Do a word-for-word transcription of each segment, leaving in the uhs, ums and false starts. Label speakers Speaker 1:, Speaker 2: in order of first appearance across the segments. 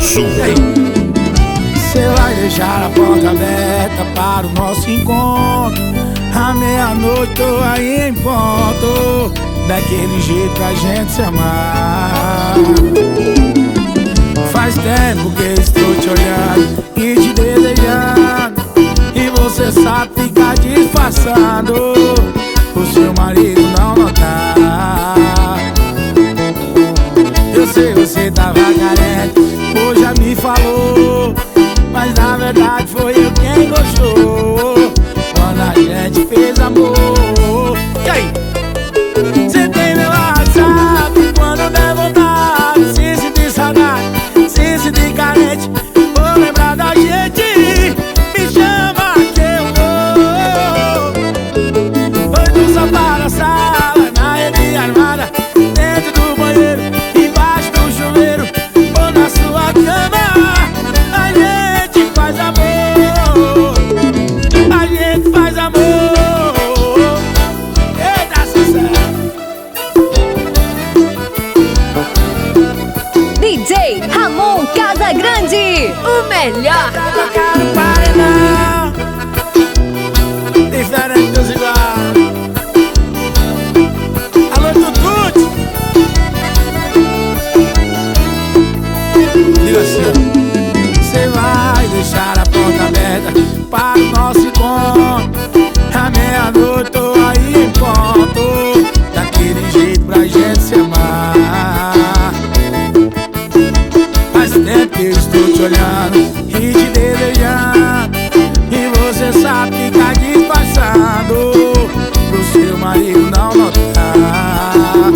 Speaker 1: Sul.
Speaker 2: Cê vai deixar a porta aberta para o nosso encontro. À meia-noite tô aí em ponto, daquele jeito pra gente se amar. Faz tempo que estou te olhando e te desejando, e você sabe ficar disfarçando o seu marido não notar. Eu sei, você tava carente, hoje já me falou, mas na verdade foi eu quem gostou quando a gente fez amor. E aí? Cê tem meu WhatsApp, quando der vontade, se sentir saudade, se sentir carente, vou lembrar da gente, me chama que eu vou. Foi do sofá na sala, na rede armada, dentro do banheiro, embaixo do chuveiro, ou na sua cama, a gente faz amor, a gente faz amor. Eita, sucesso!
Speaker 3: D J Ramon Casagrande, o melhor.
Speaker 2: Tocar no paredão, diferente dos iguais. Alô, Tutute. Diga assim, ó. Cê vai deixar a porta aberta para o nosso encontro. À meia-noite tô aí em ponto, daquele jeito pra gente se amar. Faz tempo que eu estou te olhando e te desejando, e você sabe ficar disfarçando pro seu marido não notar.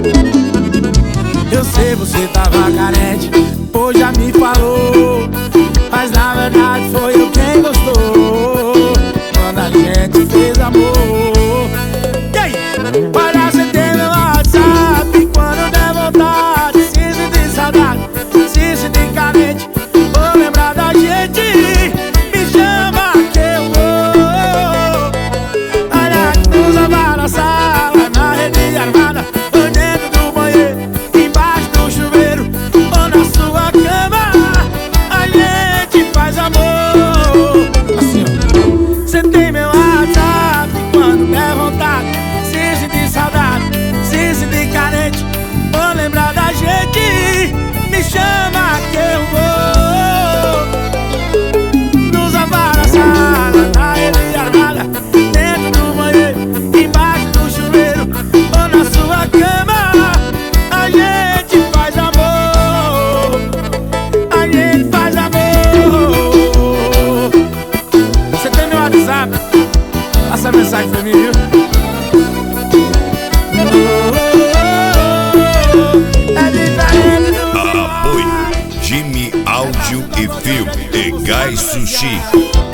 Speaker 2: Eu sei, você tava carente, hoje já me falou, mas na verdade foi eu quem gostou quando a gente fez amor. E aí? Para você ter meu WhatsApp, quando der vontade, se sentir saudade, se sentir carente, vou lembrar da gente, me chama que eu vou. Olha que usa para a sala, na rede armada, ou dentro do banheiro, embaixo do chuveiro, ou na sua cama, a gente faz amor. Assim, ó. Cê tem meu WhatsApp, quando der vontade, se sentir saudade, se sentir carente, vou lembrar da gente, me chama que eu vou. Nos sofá na sala, na rede armada, dentro do banheiro, embaixo do chuveiro, ou na sua cama, a gente faz amor, a gente faz amor. Você tem meu WhatsApp? Passa a mensagem pra mim, viu? É diferente do
Speaker 1: Apoio Jimmy Áudio e Filme e Gás Sushi.